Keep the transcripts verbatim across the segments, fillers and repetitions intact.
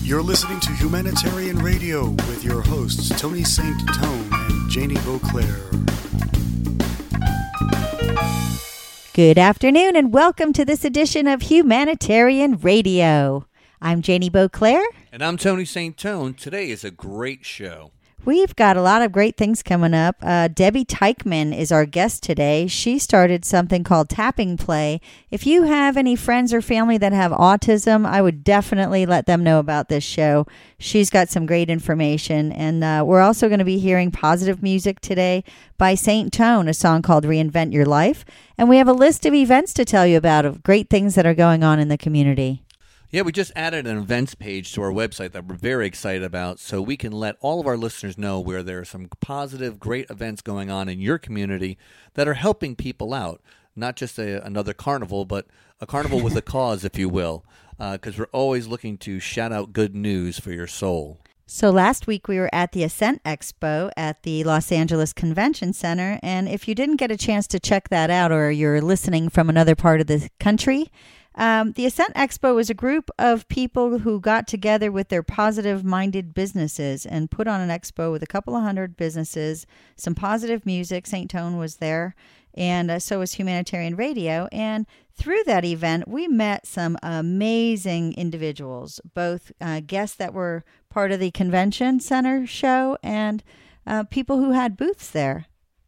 You're listening to Humanitarian Radio with your hosts, Tony Saint Tone and Janie Beauclair. Good afternoon and welcome to this edition of Humanitarian Radio. I'm Janie Beauclair. And I'm Tony Saint Tone. Today is a great show. We've got a lot of great things coming up. Uh, Debbie Teichman is our guest today. She started something called Tapping Play. If you have any friends or family that have autism, I would definitely let them know about this show. She's got some great information. And uh, we're also going to be hearing positive music today by Saint Tone, a song called Reinvent Your Life. And we have a list of events to tell you about, of great things that are going on in the community. Yeah, we just added an events page to our website that we're very excited about, so we can let all of our listeners know where there are some positive, great events going on in your community that are helping people out. Not just a, another carnival, but a carnival with a cause, if you will, because uh, we're always looking to shout out good news for your soul. So last week we were at the Ascent Expo at the Los Angeles Convention Center, and if you didn't get a chance to check that out or you're listening from another part of the country, Um, the Ascent Expo was a group of people who got together with their positive-minded businesses and put on an expo with a couple of hundred businesses, some positive music. Saint Tone was there, and uh, so was Humanitarian Radio. And through that event, we met some amazing individuals, both uh, guests that were part of the Convention Center show and uh, people who had booths there.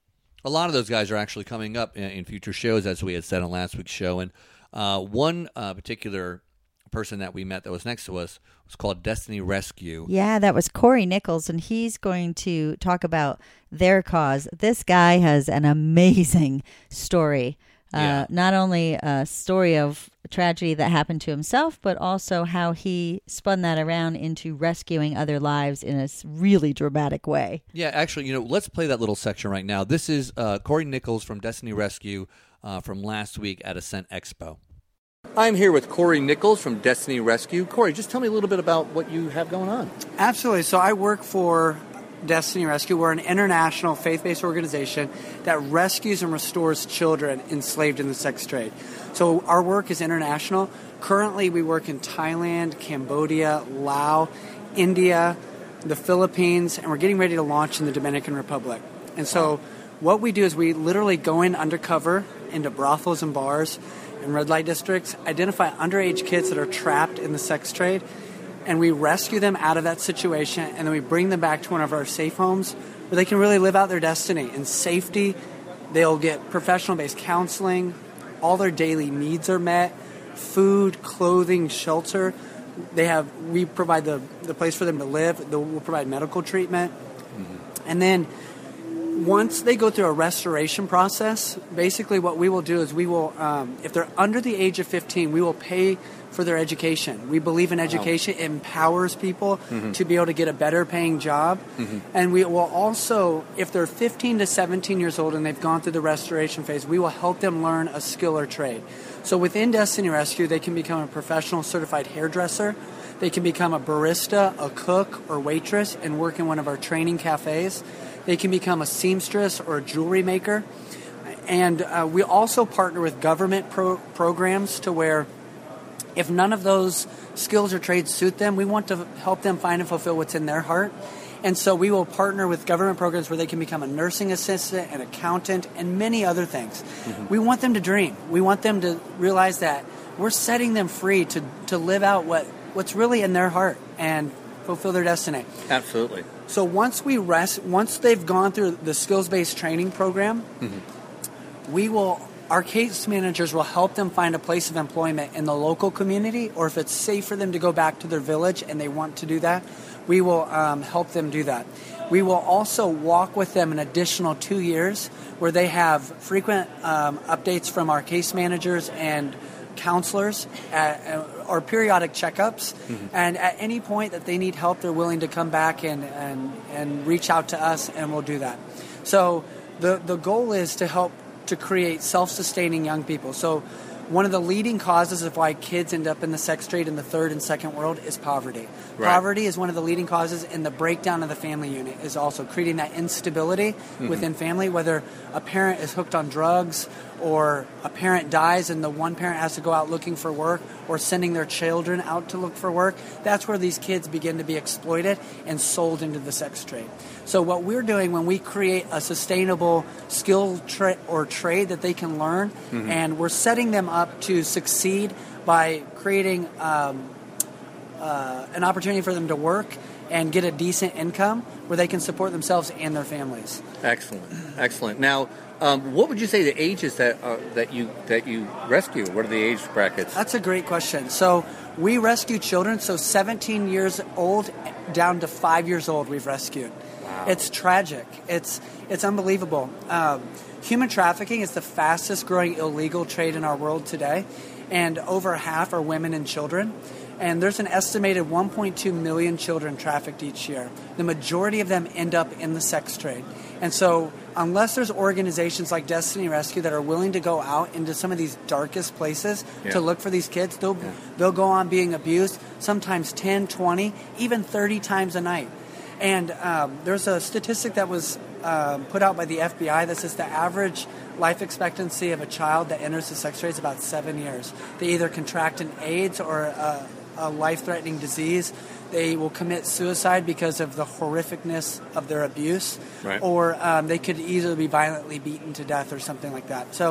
A lot of those guys are actually coming up in, in future shows, as we had said on last week's show, and Uh, one uh, particular person that we met that was next to us was called Destiny Rescue. Yeah, that was Corey Nichols, and he's going to talk about their cause. This guy has an amazing story. Uh, yeah. Not only a story of a tragedy that happened to himself, but also how he spun that around into rescuing other lives in a really dramatic way. Yeah, actually, you know, let's play that little section right now. This is uh, Corey Nichols from Destiny Rescue uh, from last week at Ascent Expo. I'm here with Corey Nichols from Destiny Rescue. Corey, just tell me a little bit about what you have going on. Absolutely. So I work for Destiny Rescue. We're an international faith-based organization that rescues and restores children enslaved in the sex trade. So our work is international. Currently, we work in Thailand, Cambodia, Laos, India, the Philippines, and we're getting ready to launch in the Dominican Republic. And so what we do is we literally go in undercover into brothels and bars and red light districts, identify underage kids that are trapped in the sex trade, and we rescue them out of that situation, and then we bring them back to one of our safe homes where they can really live out their destiny in safety. They'll get professional-based counseling. All their daily needs are met. Food, clothing, shelter. They have. We provide the, the place for them to live. We'll provide medical treatment. Mm-hmm. And then once they go through a restoration process, basically what we will do is we will, um, if they're under the age of fifteen, we will pay for their education. We believe in education. Wow. It empowers people mm-hmm. to be able to get a better paying job. Mm-hmm. And we will also, if they're fifteen to seventeen years old and they've gone through the restoration phase, we will help them learn a skill or trade. So within Destiny Rescue, they can become a professional certified hairdresser. They can become a barista, a cook, or waitress and work in one of our training cafes. They can become a seamstress or a jewelry maker. And uh, we also partner with government pro- programs to where if none of those skills or trades suit them, we want to help them find and fulfill what's in their heart. And so we will partner with government programs where they can become a nursing assistant, an accountant, and many other things. Mm-hmm. We want them to dream. We want them to realize that we're setting them free to, to live out what, what's really in their heart and fulfill their destiny. Absolutely. So once we rest, once they've gone through the skills-based training program, mm-hmm. we will, our case managers will help them find a place of employment in the local community, or if it's safe for them to go back to their village and they want to do that, we will um, help them do that. We will also walk with them an additional two years where they have frequent um, updates from our case managers and counselors at, uh, or periodic checkups. Mm-hmm. And at any point that they need help, they're willing to come back and, and, and reach out to us, and we'll do that. So the, the goal is to help to create self-sustaining young people. So one of the leading causes of why kids end up in the sex trade in the third and second world is poverty. Right. Poverty is one of the leading causes, and the breakdown of the family unit is also creating that instability mm-hmm. within family, whether a parent is hooked on drugs or a parent dies and the one parent has to go out looking for work or sending their children out to look for work. That's where these kids begin to be exploited and sold into the sex trade. So what we're doing when we create a sustainable skill tra- or trade that they can learn, mm-hmm. and we're setting them up to succeed by creating um, uh, an opportunity for them to work and get a decent income where they can support themselves and their families. Excellent, excellent. Now, um, what would you say the ages that uh, that you that you rescue? What are the age brackets? That's a great question. So we rescue children, so seventeen years old down to five years old we've rescued. Wow. It's tragic. It's it's unbelievable. Um, human trafficking is the fastest growing illegal trade in our world today, and over half are women and children. And there's an estimated one point two million children trafficked each year. The majority of them end up in the sex trade. And so unless there's organizations like Destiny Rescue that are willing to go out into some of these darkest places yeah. to look for these kids, they'll yeah. they'll go on being abused sometimes ten, twenty, even thirty times a night. And um, there's a statistic that was uh, put out by the F B I that says the average life expectancy of a child that enters the sex trade is about seven years. They either contract an AIDS or a, a life-threatening disease. They will commit suicide because of the horrificness of their abuse, right. or um, they could easily be violently beaten to death or something like that. So,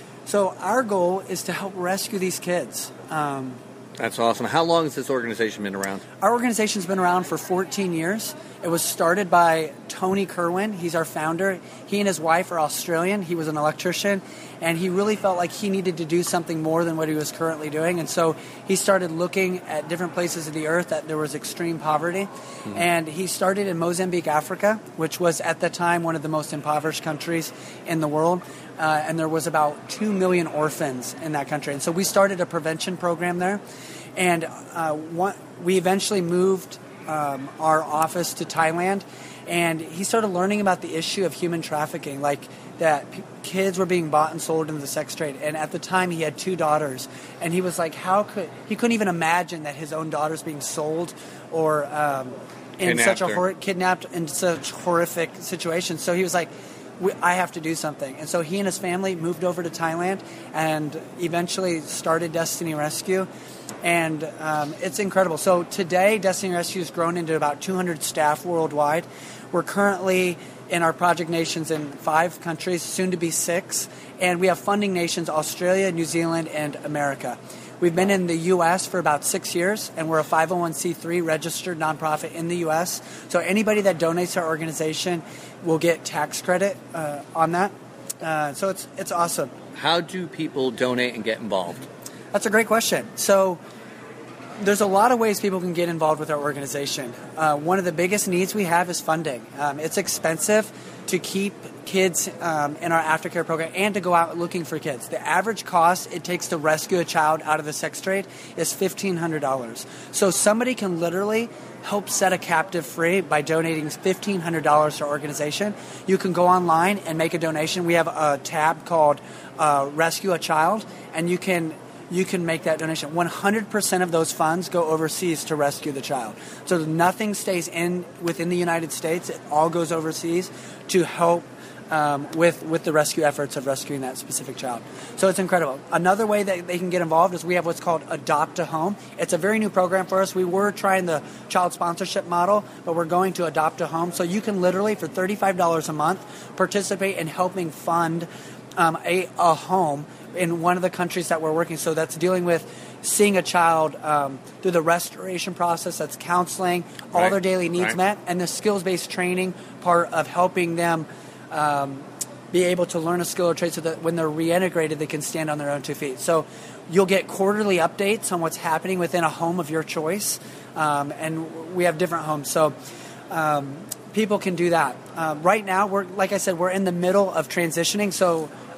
so our goal is to help rescue these kids. Um, That's awesome. How long has this organization been around? Our organization's been around for fourteen years. It was started by Tony Kerwin. He's our founder. He and his wife are Australian. He was an electrician, and he really felt like he needed to do something more than what he was currently doing. And so he started looking at different places of the earth that there was extreme poverty. Mm-hmm. And he started in Mozambique, Africa, which was at the time one of the most impoverished countries in the world. Uh, and there was about two million orphans in that country. And so we started a prevention program there. And uh, one, we eventually moved um, our office to Thailand. And he started learning about the issue of human trafficking, like that p- kids were being bought and sold into the sex trade. And at the time, he had two daughters. And he was like, how could... He couldn't even imagine that his own daughters being sold or um, in kidnapped such a... Hor- kidnapped in such horrific situations. So he was like... I have to do something. And so he and his family moved over to Thailand and eventually started Destiny Rescue. And um, it's incredible. So today, Destiny Rescue has grown into about two hundred staff worldwide. We're currently in our project nations in five countries, soon to be six. And we have funding nations, Australia, New Zealand, and America. We've been in the U S for about six years, and we're a five oh one c three registered nonprofit in the U S. So anybody that donates to our organization will get tax credit uh, on that. Uh, so it's it's awesome. How do people donate and get involved? That's a great question. So there's a lot of ways people can get involved with our organization. Uh, one of the biggest needs we have is funding. Um, it's expensive to keep kids um, in our aftercare program and to go out looking for kids. The average cost it takes to rescue a child out of the sex trade is fifteen hundred dollars. So somebody can literally help set a captive free by donating fifteen hundred dollars to our organization. You can go online and make a donation. We have a tab called uh, Rescue a Child, and you can you can make that donation. one hundred percent of those funds go overseas to rescue the child. So nothing stays in within the United States. It all goes overseas to help um, with, with the rescue efforts of rescuing that specific child. So it's incredible. Another way that they can get involved is we have what's called Adopt a Home. It's a very new program for us. We were trying the child sponsorship model, but we're going to Adopt a Home. So you can literally, for thirty-five dollars a month, participate in helping fund um, a, a home in one of the countries that we're working. So that's dealing with seeing a child um, through the restoration process, that's counseling, all right. their daily needs right. met, and the skills-based training part of helping them um, be able to learn a skill or trade so that when they're reintegrated, they can stand on their own two feet. So you'll get quarterly updates on what's happening within a home of your choice, um, and we have different homes. So um, people can do that. Uh, right now, we're like I said, we're in the middle of transitioning, so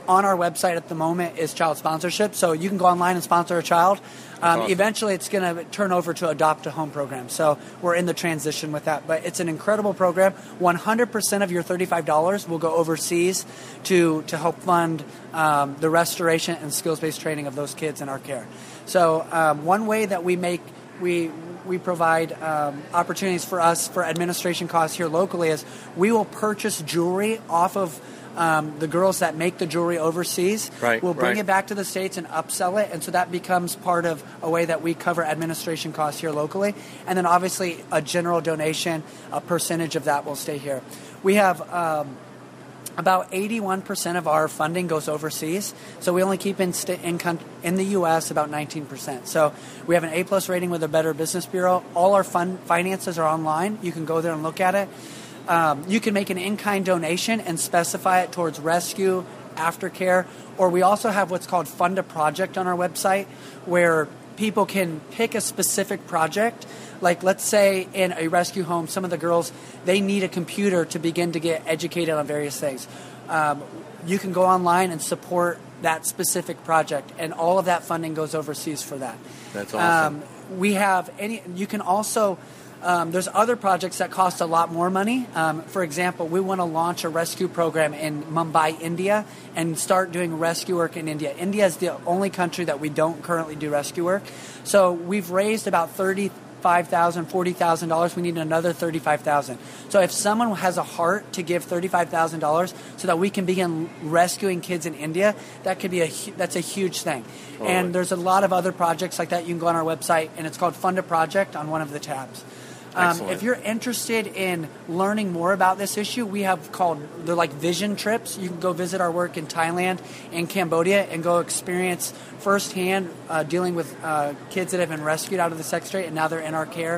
on our website at the moment is child sponsorship. So you can go online and sponsor a child. Um, awesome. Eventually, it's going to turn over to Adopt a Home program. So we're in the transition with that. But it's an incredible program. one hundred percent of your thirty-five dollars will go overseas to, to help fund um, the restoration and skills-based training of those kids in our care. So um, one way that we make we we provide um, opportunities for us for administration costs here locally is we will purchase jewelry off of Um, the girls that make the jewelry overseas. Right, We'll bring right. it back to the States and upsell it, and so that becomes part of a way that we cover administration costs here locally. And then obviously a general donation, a percentage of that will stay here. We have um, about eighty-one percent of our funding goes overseas, so we only keep in, st- in, con- in the U S about nineteen percent. So we have an A-plus rating with the Better Business Bureau. All our fund finances are online. You can go there and look at it. Um, you can make an in-kind donation and specify it towards rescue, aftercare, or we also have what's called Fund a Project on our website, where people can pick a specific project. Like, let's say in a rescue home, some of the girls, they need a computer to begin to get educated on various things. Um, you can go online and support that specific project, and all of that funding goes overseas for that. That's awesome. Um, we have any. You can also. Um, there's other projects that cost a lot more money. Um, for example, we want to launch a rescue program in Mumbai, India, and start doing rescue work in India. India is the only country that we don't currently do rescue work. So we've raised about thirty-five thousand dollars, forty thousand dollars. We need another thirty-five thousand dollars. So if someone has a heart to give thirty-five thousand dollars so that we can begin rescuing kids in India, that could be a that's a huge thing. Totally. And there's a lot of other projects like that. You can go on our website, and it's called Fund a Project on one of the tabs. Um, if you're interested in learning more about this issue, we have called, they're like vision trips. You can go visit our work in Thailand and Cambodia and go experience firsthand uh, dealing with uh, kids that have been rescued out of the sex trade and now they're in our care.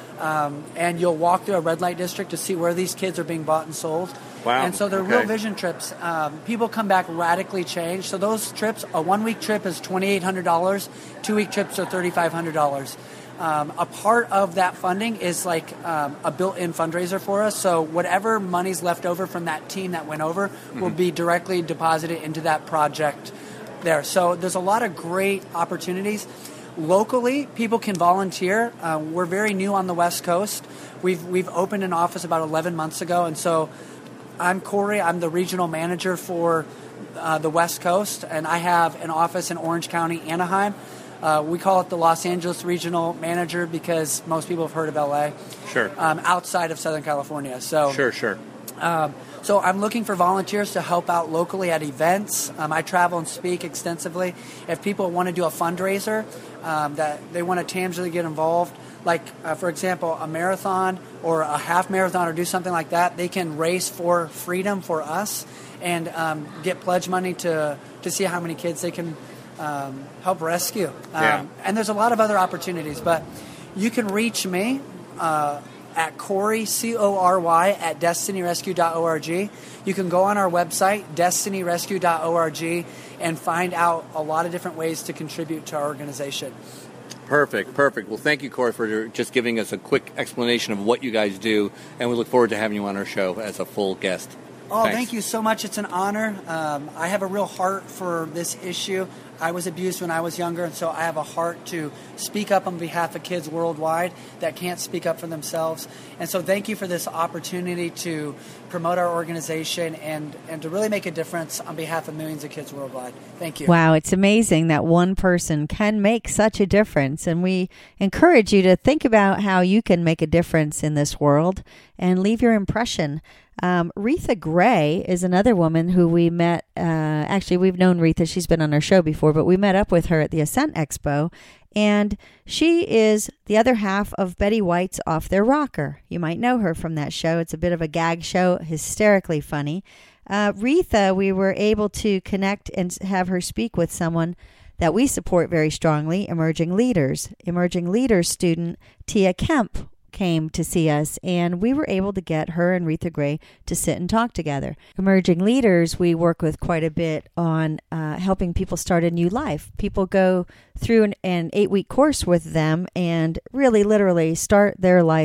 Um, and you'll walk through a red light district to see where these kids are being bought and sold. Wow. And so they're okay. real vision trips. Um, people come back radically changed. So those trips, a one-week trip is twenty-eight hundred dollars. Two-week trips are thirty-five hundred dollars. Um, a part of that funding is like um, a built-in fundraiser for us. So whatever money's left over from that team that went over mm-hmm. will be directly deposited into that project there. So there's a lot of great opportunities. Locally, people can volunteer. Uh, we're very new on the West Coast. We've we've opened an office about eleven months ago, and so I'm Corey. I'm the regional manager for uh, the West Coast, and I have an office in Orange County, Anaheim. Uh, we call it the Los Angeles Regional Manager because most people have heard of L A. Sure. Um, outside of Southern California. So sure, sure. Um, so I'm looking for volunteers to help out locally at events. Um, I travel and speak extensively. If people want to do a fundraiser, um, that they want to tangibly get involved, like, uh, for example, a marathon or a half marathon or do something like that, they can race for freedom for us and um, get pledge money to, to see how many kids they can Um, help rescue. Um, yeah. And there's a lot of other opportunities, but you can reach me uh, at Corey, C O R Y, at destiny rescue dot org. You can go on our website, destiny rescue dot org, and find out a lot of different ways to contribute to our organization. Perfect, perfect. Well, thank you, Corey, for just giving us a quick explanation of what you guys do, and we look forward to having you on our show as a full guest. Oh, Thanks. Thank you so much. It's an honor. Um, I have a real heart for this issue. I was abused when I was younger, and so I have a heart to speak up on behalf of kids worldwide that can't speak up for themselves. And so thank you for this opportunity to promote our organization and, and to really make a difference on behalf of millions of kids worldwide. Thank you. Wow, it's amazing that one person can make such a difference. And we encourage you to think about how you can make a difference in this world and leave your impression. Um, Retha Gray is another woman who we met. Uh, actually, we've known Retha. She's been on our show before, but we met up with her at the Ascent Expo. And she is the other half of Betty White's Off Their Rocker. You might know her from that show. It's a bit of a gag show, hysterically funny. Uh, Retha, we were able to connect and have her speak with someone that we support very strongly, Emerging Leaders. Emerging Leaders student Tia Kemp came to see us, and we were able to get her and Retha Gray to sit and talk together. Emerging Leaders, we work with quite a bit on uh, helping people start a new life. People go through an, an eight-week course with them and really literally start their life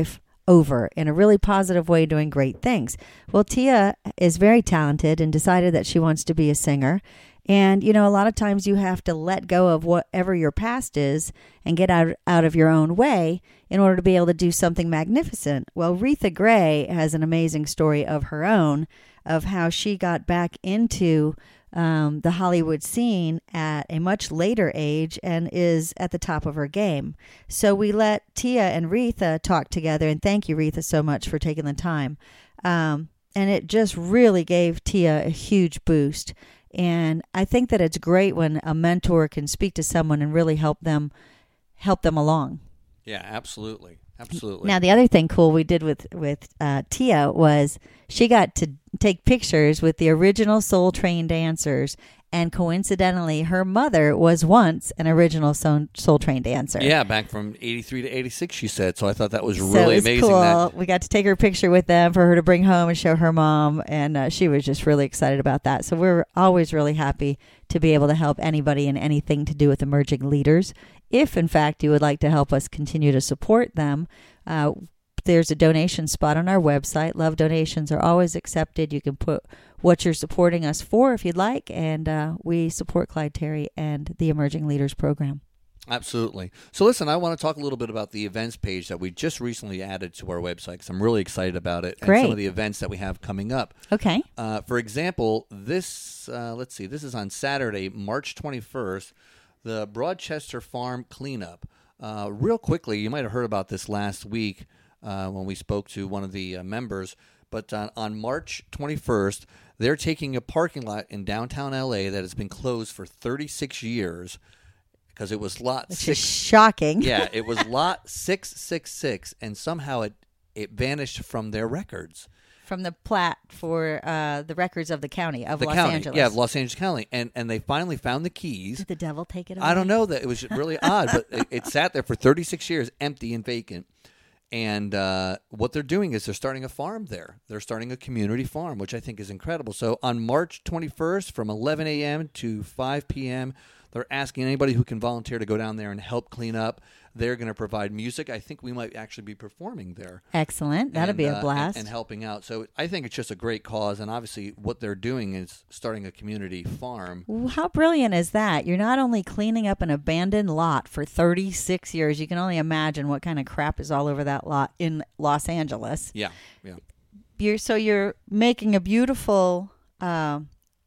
over in a really positive way, doing great things. Well, Tia is very talented and decided that she wants to be a singer. And, you know, a lot of times you have to let go of whatever your past is and get out, out of your own way in order to be able to do something magnificent. Well, Retha Gray has an amazing story of her own of how she got back into um, the Hollywood scene at a much later age and is at the top of her game. So we let Tia and Retha talk together, and thank you, Retha, so much for taking the time. Um, and it just really gave Tia a huge boost. And I think that it's great when a mentor can speak to someone and really help them help them along. Yeah, absolutely. Absolutely. Now, the other thing cool we did with, with uh, Tia was she got to take pictures with the original Soul Train dancers. And coincidentally, her mother was once an original Soul, Soul Train dancer. Yeah, back from eighty-three to eighty-six, she said. So I thought that was so really it was amazing. Cool. That we got to take her picture with them for her to bring home and show her mom. And uh, she was just really excited about that. So we're always really happy to be able to help anybody in anything to do with emerging leaders. If, in fact, you would like to help us continue to support them, uh, there's a donation spot on our website. Love donations are always accepted. You can put what you're supporting us for if you'd like, and uh, we support Clyde Terry and the Emerging Leaders Program. Absolutely. So listen, I want to talk a little bit about the events page that we just recently added to our website because I'm really excited about it. Great. And some of the events that we have coming up. Okay. Uh, for example, this, uh, let's see, this is on Saturday, March twenty-first, the Broadchester Farm Cleanup. Uh, real quickly, you might have heard about this last week uh, when we spoke to one of the uh, members, but on, on March twenty-first, they're taking a parking lot in downtown L A that has been closed for thirty-six years because it was lot Which six. is shocking. Yeah, it was lot six six six, and somehow it, it vanished from their records. From the plat for uh, the records of the county of The Los county, Angeles. yeah, Los Angeles County, and and they finally found the keys. Did the devil take it away? I don't know that it was really odd, but it, it sat there for thirty-six years, empty and vacant. And uh, what they're doing is they're starting a farm there. They're starting a community farm, which I think is incredible. So on March twenty-first, from eleven a.m. to five p.m., they're asking anybody who can volunteer to go down there and help clean up. They're going to provide music. I think we might actually be performing there. Excellent. That'll and, be a uh, blast. and, and helping out. So I think it's just a great cause. And obviously what they're doing is starting a community farm. Well, how brilliant is that? You're not only cleaning up an abandoned lot for thirty-six years, you can only imagine what kind of crap is all over that lot in Los Angeles. Yeah, yeah. You're, so you're making a beautiful uh,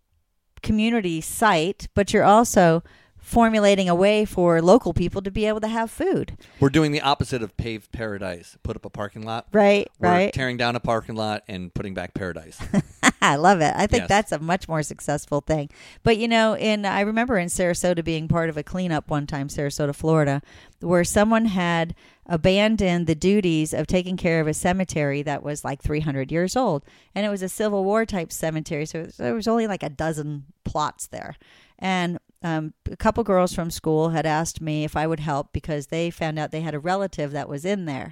community site, but you're also formulating a way for local people to be able to have food. We're doing the opposite of paved paradise. Put up a parking lot. Right, We're right. tearing down a parking lot and putting back paradise. I love it. I think Yes. that's a much more successful thing. But, you know, in I remember in Sarasota being part of a cleanup one time, Sarasota, Florida, where someone had abandoned the duties of taking care of a cemetery that was like three hundred years old. And it was a Civil War type cemetery. So there was only like a dozen plots there. And um, a couple girls from school had asked me if I would help because they found out they had a relative that was in there.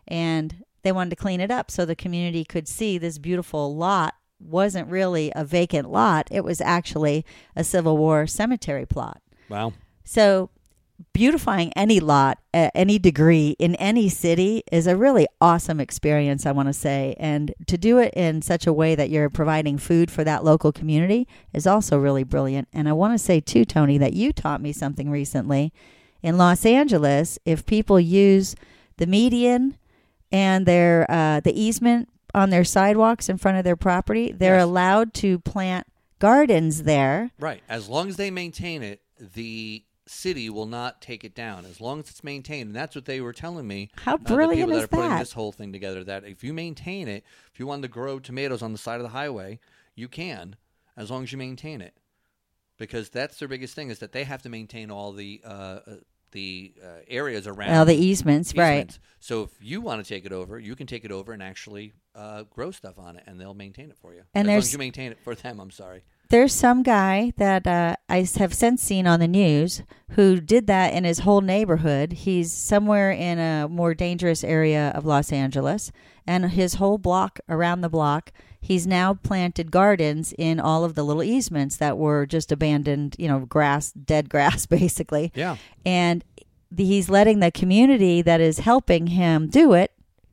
And they wanted to clean it up so the community could see this beautiful lot wasn't really a vacant lot. It was actually a Civil War cemetery plot. Wow. So beautifying any lot at any degree in any city is a really awesome experience, I want to say. And to do it in such a way that you're providing food for that local community is also really brilliant. And I want to say, too, Tony, that you taught me something recently. In Los Angeles, if people use the median and their uh, the easement on their sidewalks in front of their property, they're Yes. allowed to plant gardens there. Right. As long as they maintain it, the city will not take it down as long as it's maintained. And that's what they were telling me. How uh, the brilliant people that is are putting that? this whole thing together, that if you maintain it, if you wanted to grow tomatoes on the side of the highway, you can, as long as you maintain it. Because that's their biggest thing, is that they have to maintain all the uh, the uh, areas around. Well, the easements, right. easements. So if you want to take it over, you can take it over and actually uh, grow stuff on it, and they'll maintain it for you. And as long there's- as you maintain it for them, I'm sorry. There's some guy that uh, I have since seen on the news who did that in his whole neighborhood. He's somewhere in a more dangerous area of Los Angeles, and his whole block, around the block, he's now planted gardens in all of the little easements that were just abandoned, you know, grass, dead grass, basically. Yeah. And he's letting the community that is helping him do it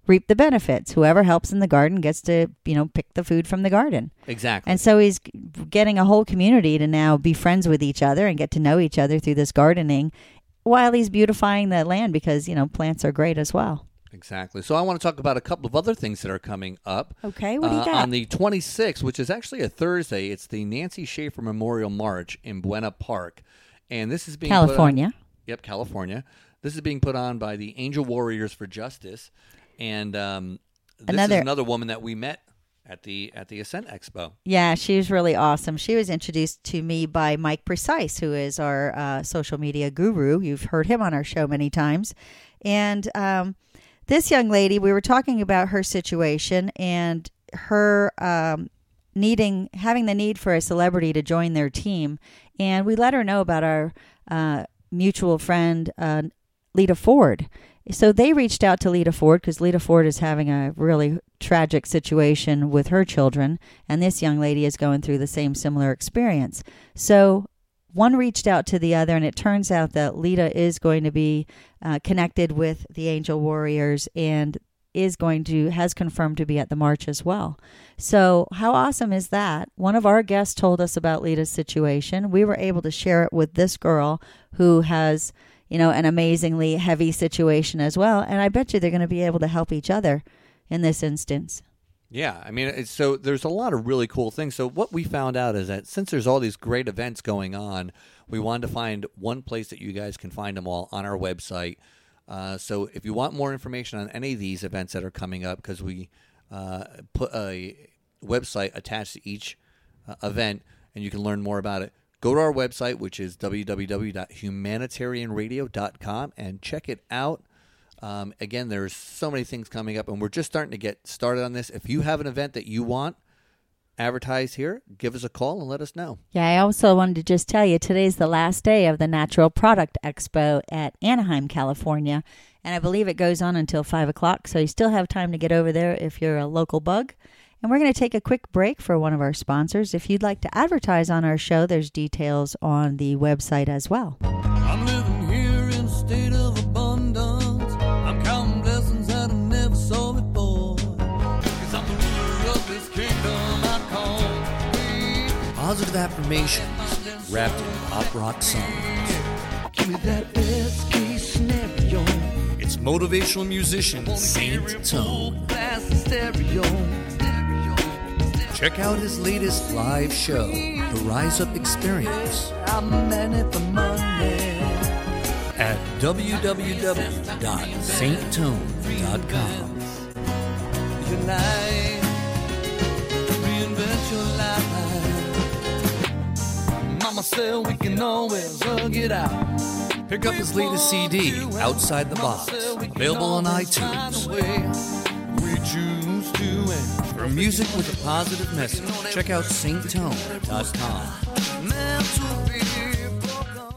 reap the benefits. Whoever helps in the garden gets to, you know, pick the food from the garden. Exactly. And so he's getting a whole community to now be friends with each other and get to know each other through this gardening while he's beautifying the land because, you know, plants are great as well. Exactly. So I want to talk about a couple of other things that are coming up. Okay, what do you uh, got? On the twenty-sixth, which is actually a Thursday, it's the Nancy Schaefer Memorial March in Buena Park. And this is being California. Put on, yep, California. This is being put on by the Angel Warriors for Justice. And um, this Another- is another woman that we met at the at the Ascent Expo. Yeah, she was really awesome. She was introduced to me by Mike Precise, who is our uh, social media guru. You've heard him on our show many times. And um, this young lady, we were talking about her situation and her um, needing, having the need for a celebrity to join their team. And we let her know about our uh, mutual friend, uh, Lita Ford. So they reached out to Lita Ford because Lita Ford is having a really tragic situation with her children, and this young lady is going through the same similar experience. So one reached out to the other, and it turns out that Lita is going to be uh, connected with the Angel Warriors and is going to, has confirmed to be at the march as well. So how awesome is that? One of our guests told us about Lita's situation. We were able to share it with this girl who has, you know, an amazingly heavy situation as well. And I bet you they're going to be able to help each other in this instance. Yeah, I mean, it's, so there's a lot of really cool things. So what we found out is that since there's all these great events going on, we wanted to find one place that you guys can find them all on our website. Uh, so if you want more information on any of these events that are coming up, because we uh, put a website attached to each uh, event, and you can learn more about it, go to our website, which is w w w dot humanitarian radio dot com, and check it out. Um, again, there's so many things coming up, and we're just starting to get started on this. If you have an event that you want advertised here, give us a call and let us know. Yeah, I also wanted to just tell you, today's the last day of the Natural Product Expo at Anaheim, California, and I believe it goes on until five o'clock, so you still have time to get over there if you're a local bug. And we're going to take a quick break for one of our sponsors. If you'd like to advertise on our show, there's details on the website as well. I'm living here in a state of abundance. I'm counting blessings that I never saw before. 'Cause I'm the ruler of this kingdom I call me. Positive affirmations wrapped in pop rock songs. Give me that S K scenario. It's motivational musician Saint Tone. Stereo. Check out his latest live show, The Rise Up Experience, I'm in it for money. at w w w dot saint tone dot com. Your life, reinvent your life. Mama said we can always hug it out. Pick up his latest C D, Outside the Box, available on iTunes. We choose to end. For music with a positive message, check out saint tone dot com. Meant to be broken.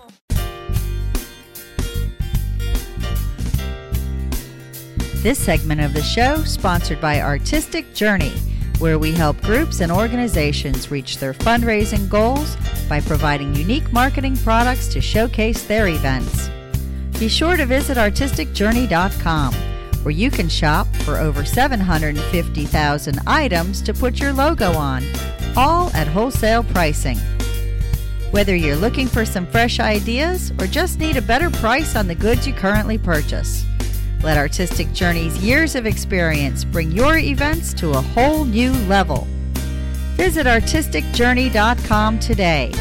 This segment of the show sponsored by Artistic Journey, where we help groups and organizations reach their fundraising goals by providing unique marketing products to showcase their events. Be sure to visit artistic journey dot com, where you can shop for over seven hundred fifty thousand items to put your logo on, all at wholesale pricing. Whether you're looking for some fresh ideas or just need a better price on the goods you currently purchase, let Artistic Journey's years of experience bring your events to a whole new level. Visit artistic journey dot com today.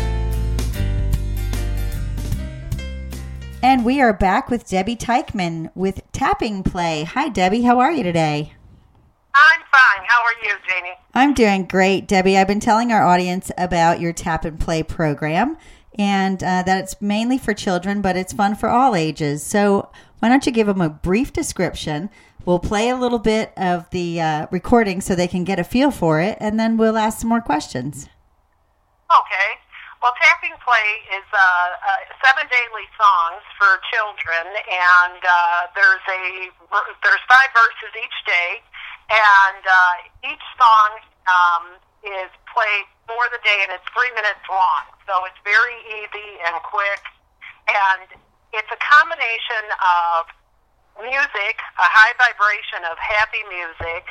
And we are back with Debbie Teichman with Tapping Play. Hi, Debbie. How are you today? I'm fine. How are you, Janie? I'm doing great, Debbie. I've been telling our audience about your Tap and Play program and uh, that it's mainly for children, but it's fun for all ages. So why don't you give them a brief description? We'll play a little bit of the uh, recording so they can get a feel for it, and then we'll ask some more questions. Okay. Well, Tapping Play is uh, uh, seven daily songs for children, and uh, there's a there's five verses each day, and uh, each song um, is played for the day, and it's three minutes long. So it's very easy and quick, and it's a combination of music, a high vibration of happy music.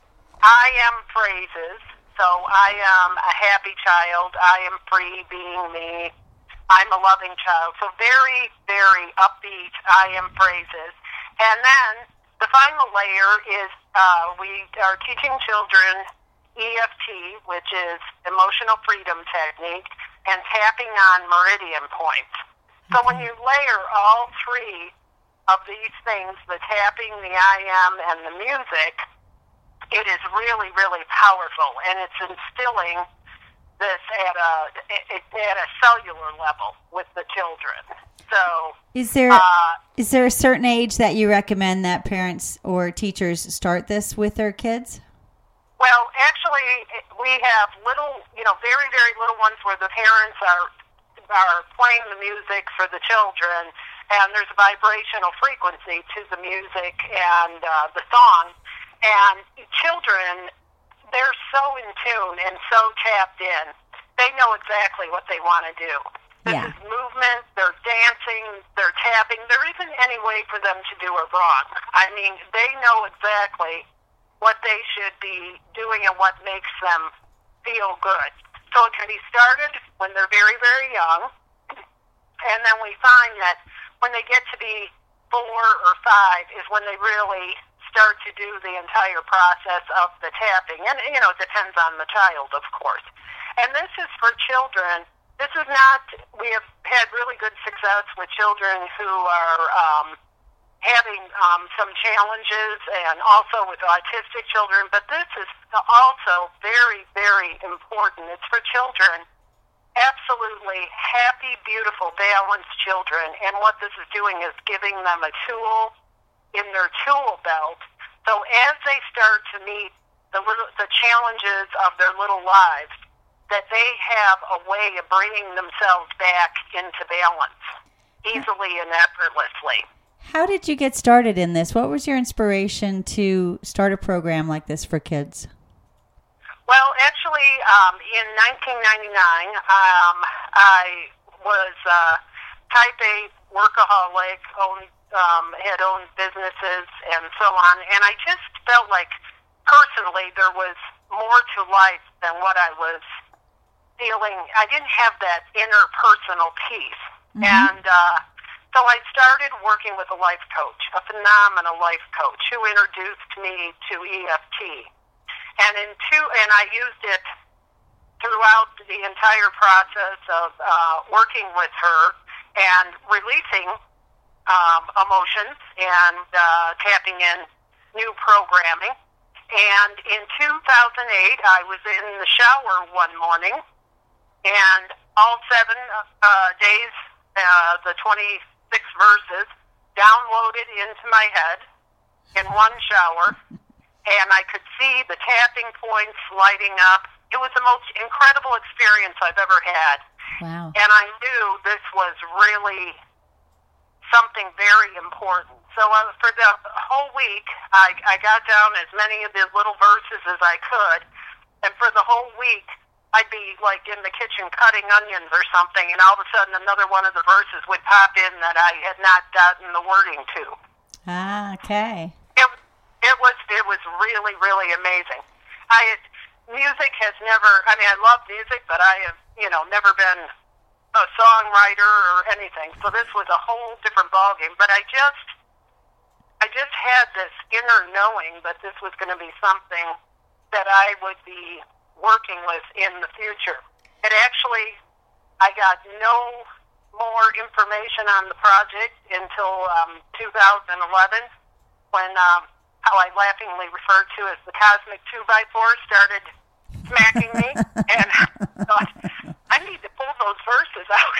I am phrases. So I am a happy child. I am free being me. I'm a loving child. So very, very upbeat I am phrases. And then the final layer is uh, we are teaching children E F T, which is emotional freedom technique, and tapping on meridian points. So when you layer all three of these things, the tapping, the I am, and the music, it is really, really powerful, and it's instilling this at a at a cellular level with the children. So, is there uh, is there a certain age that you recommend that parents or teachers start this with their kids? Well, actually, we have little, you know, very, very little ones where the parents are are playing the music for the children, and there's a vibrational frequency to the music and uh, the song. And children, they're so in tune and so tapped in. They know exactly what they want to do. This yeah. is movement, they're dancing, they're tapping. There isn't any way for them to do it wrong. I mean, they know exactly what they should be doing and what makes them feel good. So it can be started when they're very, very young. And then we find that when they get to be four or five is when they really start to do the entire process of the tapping. And, you know, it depends on the child, of course. And this is for children. This is not, we have had really good success with children who are um, having um, some challenges, and also with autistic children. But this is also very, very important. It's for children, absolutely happy, beautiful, balanced children. And what this is doing is giving them a tool in their tool belt, so as they start to meet the little, the challenges of their little lives, that they have a way of bringing themselves back into balance easily and effortlessly. How did you get started in this? What was your inspiration to start a program like this for kids? Well, actually, um, in nineteen ninety-nine, um, I was uh, type A workaholic, owned Um, had owned businesses and so on, and I just felt like personally there was more to life than what I was feeling. I didn't have that inner personal peace. Mm-hmm. And uh, so I started working with a life coach, a phenomenal life coach, who introduced me to E F T. And in two, and I used it throughout the entire process of uh, working with her and releasing Um, emotions and uh, tapping in new programming. And in two thousand eight, I was in the shower one morning, and all seven uh, days, uh, the twenty-six verses, downloaded into my head in one shower, and I could see the tapping points lighting up. It was the most incredible experience I've ever had. Wow. And I knew this was really something very important. So uh, for the whole week, I, I got down as many of the little verses as I could, and for the whole week, I'd be like in the kitchen cutting onions or something, and all of a sudden another one of the verses would pop in that I had not gotten the wording to. Ah, okay. It, it was it was really, really amazing. I had, music has never, I mean, I love music, but I have, you know, never been a songwriter or anything, so this was a whole different ballgame. But I just, I just had this inner knowing that this was going to be something that I would be working with in the future. It actually, I got no more information on the project until um, two thousand eleven, when um, how I laughingly referred to as the cosmic two by four started smacking me, and I thought, I need to pull those verses out.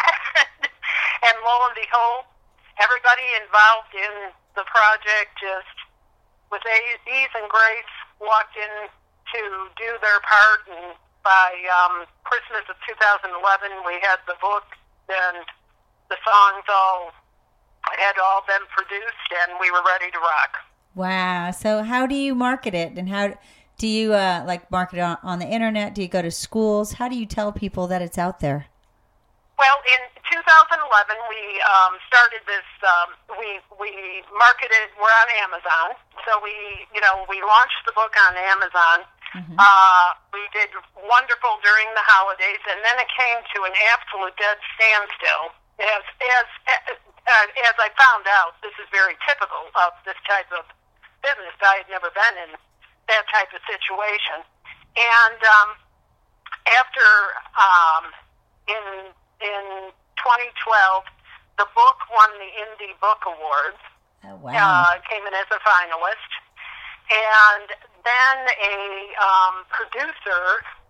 And lo and behold, everybody involved in the project just, with ease and grace, walked in to do their part. And by um, Christmas of two thousand eleven, we had the book, and the songs all had all been produced, and we were ready to rock. Wow. So how do you market it, and how do you uh, like market it on, on the internet? Do you go to schools? How do you tell people that it's out there? Well, in two thousand eleven, we um, started this. Um, we we marketed. We're on Amazon, so we you know we launched the book on Amazon. Mm-hmm. Uh, we did wonderful during the holidays, and then it came to an absolute dead standstill. As as as, as I found out, this is very typical of this type of business. I had never been in that type of situation, and um, after um, in in twenty twelve, the book won the Indie Book Awards. Oh, wow. Uh, came in as a finalist. And then a um, producer,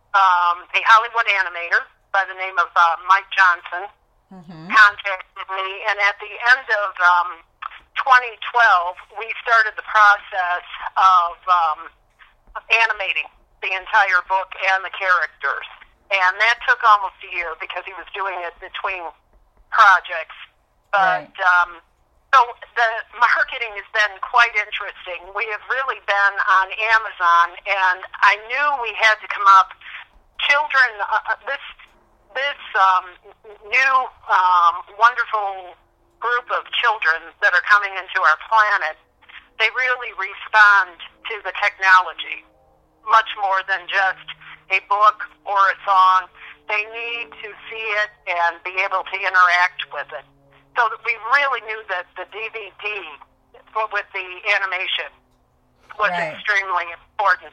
um, a Hollywood animator by the name of uh, Mike Johnson, mm-hmm. contacted me. And at the end of um, twenty twelve, we started the process of um, animating the entire book and the characters. And that took almost a year because he was doing it between projects. But, right. um, so the marketing has been quite interesting. We have really been on Amazon, and I knew we had to come up. Children, uh, this this um, new um, wonderful group of children that are coming into our planet, they really respond to the technology much more than just a book or a song. They need to see it and be able to interact with it. So that we really knew that the D V D with the animation was right. extremely important.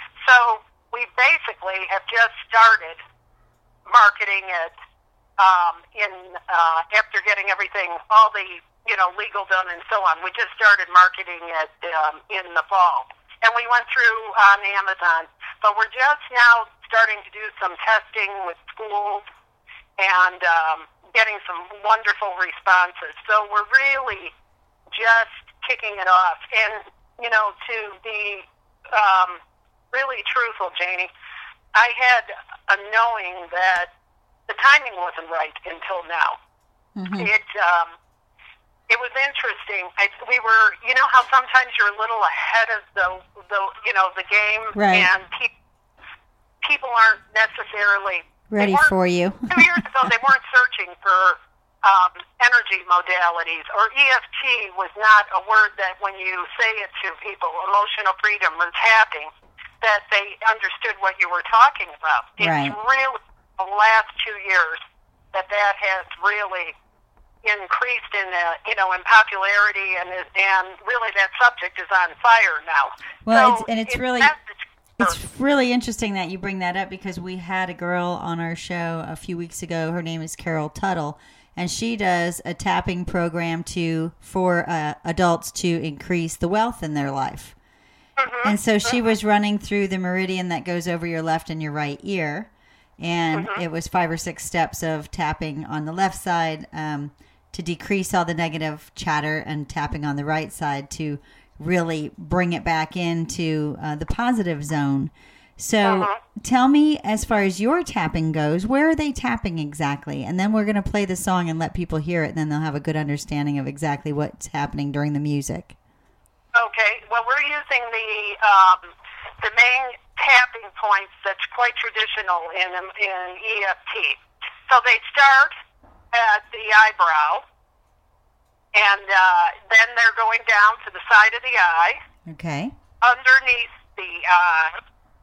So we basically have just started marketing it um, in uh, after getting everything, all the you know legal done and so on. We just started marketing it um, in the fall, and we went through on Amazon. But we're just now starting to do some testing with schools and um, getting some wonderful responses. So we're really just kicking it off. And, you know, to be um, really truthful, Janie, I had a knowing that the timing wasn't right until now. Mm-hmm. It um, it was interesting. I, we were, you know how sometimes you're a little ahead of the, the you know, the game, right. and pe- people aren't necessarily ready for you. Two years ago, they weren't searching for um, energy modalities, or E F T was not a word that when you say it to people, emotional freedom or tapping, that they understood what you were talking about. Right. It's really the last two years that that has really increased in uh, you know in popularity, and and really that subject is on fire now. Well, so it's, and it's, it's really. It's really interesting that you bring that up, because we had a girl on our show a few weeks ago. Her name is Carol Tuttle, and she does a tapping program to for uh, adults to increase the wealth in their life. Mm-hmm. And so she mm-hmm. was running through the meridian that goes over your left and your right ear, and mm-hmm. it was five or six steps of tapping on the left side um, to decrease all the negative chatter, and tapping on the right side to really bring it back into uh, the positive zone. So uh-huh. tell me, as far as your tapping goes, where are they tapping exactly? And then we're going to play the song and let people hear it, and then they'll have a good understanding of exactly what's happening during the music. Okay. Well, we're using the um, the main tapping points that's quite traditional in in E F T. So they start at the eyebrow, and uh, then they're going down to the side of the eye. Okay. Underneath the eye.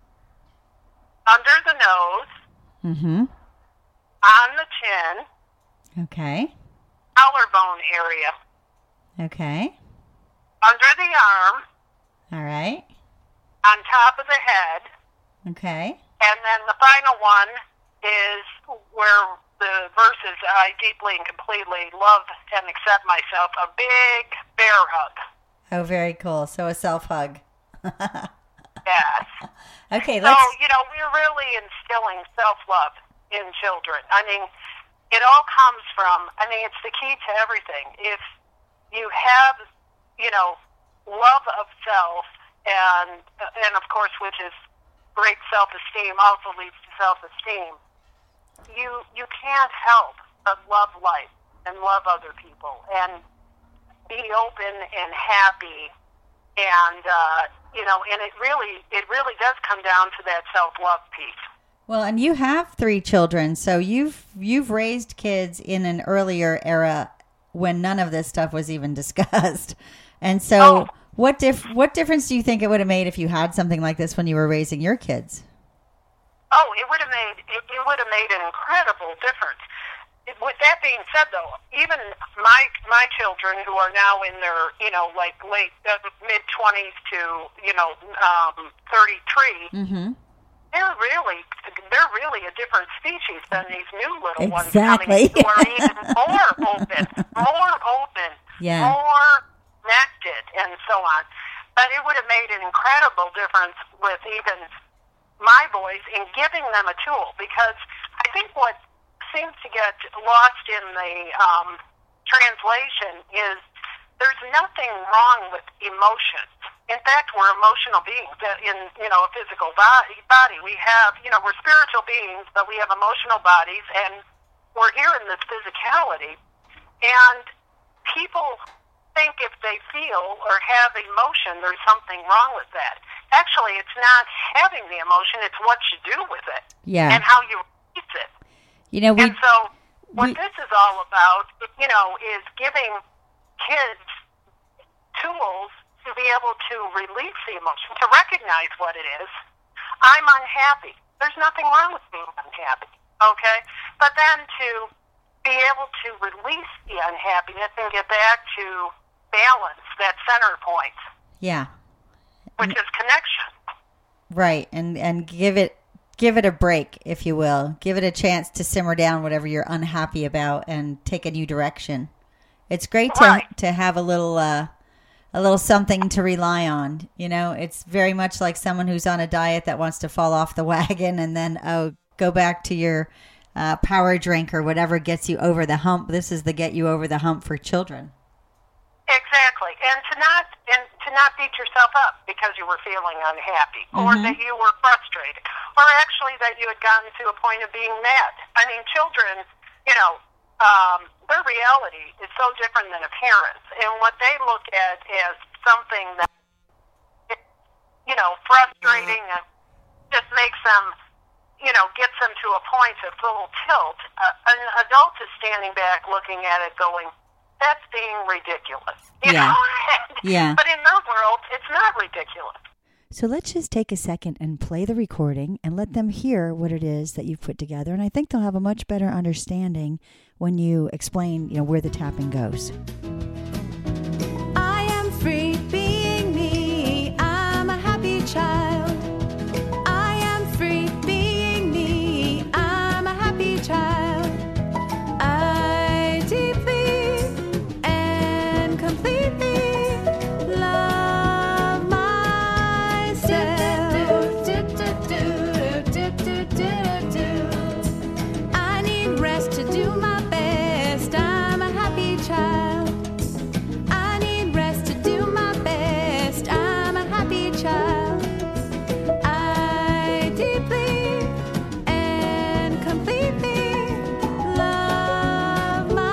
Under the nose. Mm-hmm. On the chin. Okay. Collarbone area. Okay. Under the arm. All right. On top of the head. Okay. And then the final one is where the verse is, I deeply and completely love and accept myself. A big bear hug. Oh, very cool. So a self-hug. Yes. Okay, so, let's... you know, we're really instilling self-love in children. I mean, it all comes from, I mean, it's the key to everything. If you have, you know, love of self, and, and of course, which is great self-esteem, also leads to self-esteem, you you can't help but love life and love other people and be open and happy, and uh, you know, and it really it really does come down to that self-love piece. Well, and you have three children, so you've you've raised kids in an earlier era when none of this stuff was even discussed. And so, Oh. what dif- what difference do you think it would have made if you had something like this when you were raising your kids? Oh, it would have made it, it would have made an incredible difference. It, with that being said, though, even my my children who are now in their you know like late uh, mid twenties to you know um, thirty three, Mm-hmm. they're really they're really a different species than these new little Exactly. ones coming who are even more open, more open, Yeah. more connected, and so on. But it would have made an incredible difference with even my boys in giving them a tool, because I think what seems to get lost in the um, translation is there's nothing wrong with emotions. In fact, we're emotional beings. That in you know a physical body, body, we have you know we're spiritual beings, but we have emotional bodies, and we're here in this physicality. And people think if they feel or have emotion, there's something wrong with that. Actually, it's not having the emotion; it's what you do with it, Yeah. and how you release it. You know, we And so what we- this is all about, you know, is giving kids tools to be able to release the emotion, to recognize what it is. I'm unhappy. There's nothing wrong with being unhappy, okay? But then to be able to release the unhappiness and get back to balance, that center point, yeah. which is connection. Right, and and give it give it a break, if you will. Give it a chance to simmer down whatever you're unhappy about and take a new direction. It's great to Right. to have a little uh, a little something to rely on. You know, it's very much like someone who's on a diet that wants to fall off the wagon and then oh go back to your uh, power drink or whatever gets you over the hump. This is the get you over the hump for children. Exactly, and to not and to not beat yourself up because you were feeling unhappy, or Mhm. that you were frustrated, or actually that you had gotten to a point of being mad. I mean, children, you know, um, their reality is so different than a parent's, and what they look at as something that, you know, frustrating and just makes them, you know, gets them to a point of full tilt. Uh, an adult is standing back looking at it going, that's being ridiculous. You Yeah. know? Yeah. But in their world, it's not ridiculous. So let's just take a second and play the recording and let them hear what it is that you've put together. And I think they'll have a much better understanding when you explain, you know, where the tapping goes. I am free being me. I'm a happy child. I am free being me. I'm a happy child. I deeply and completely love myself. I need rest to do my best. I'm a happy child. I need rest to do my best. I'm a happy child. I deeply and completely love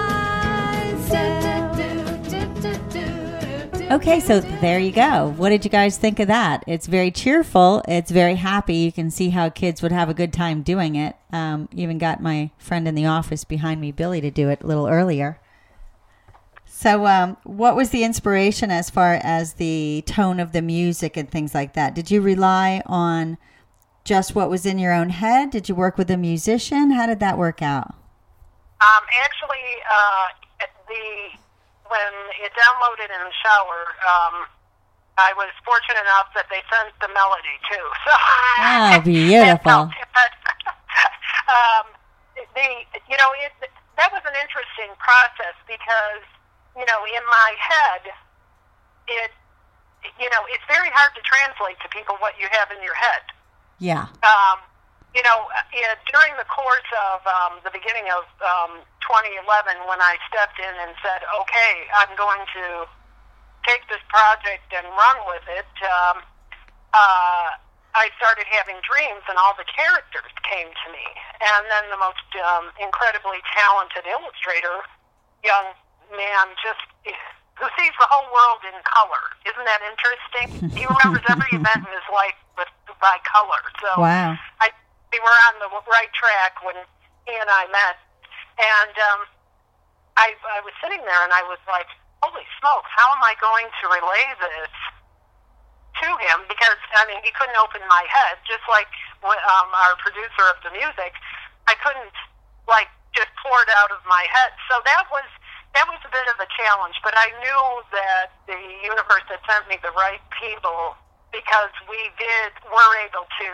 myself. Okay, so there you go. What did you guys think of that? It's very cheerful. It's very happy. You can see how kids would have a good time doing it. Um, even got my friend in the office behind me, Billy, to do it a little earlier. So um, what was the inspiration as far as the tone of the music and things like that? Did you rely on just what was in your own head? Did you work with a musician? How did that work out? Um, actually, uh, the when it downloaded in the shower, um, I was fortunate enough that they sent the melody too. So Oh, beautiful. But um, the you know it that was an interesting process because you know in my head it you know it's very hard to translate to people what you have in your head. Yeah. Um, you know, uh, during the course of um, the beginning of um, twenty eleven, when I stepped in and said, okay, I'm going to take this project and run with it, um, uh, I started having dreams, and all the characters came to me. And then the most um, incredibly talented illustrator, young man, just who sees the whole world in color. Isn't that interesting? He remembers every event in his life with by color. So Wow. I we were on the right track when he and I met. And um, I, I was sitting there and I was like, holy smokes, how am I going to relay this to him? Because, I mean, he couldn't open my head, just like um, our producer of the music. I couldn't, like, just pour it out of my head. So that was that was a bit of a challenge, but I knew that the universe had sent me the right people because we did, were able to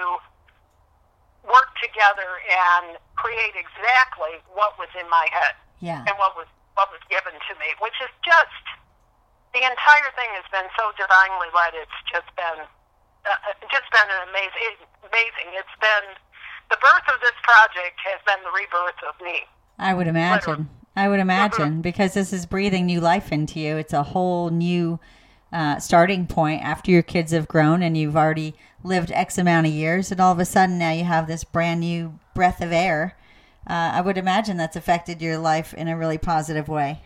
work together and create exactly what was in my head Yeah. and what was what was given to me, which is just, the entire thing has been so divinely led. It's just been, uh, just been an amazing, amazing. It's been, the birth of this project has been the rebirth of me. I would imagine. I would imagine because this is breathing new life into you. It's a whole new uh, starting point after your kids have grown and you've already lived X amount of years, and all of a sudden now you have this brand new breath of air. Uh, I would imagine that's affected your life in a really positive way.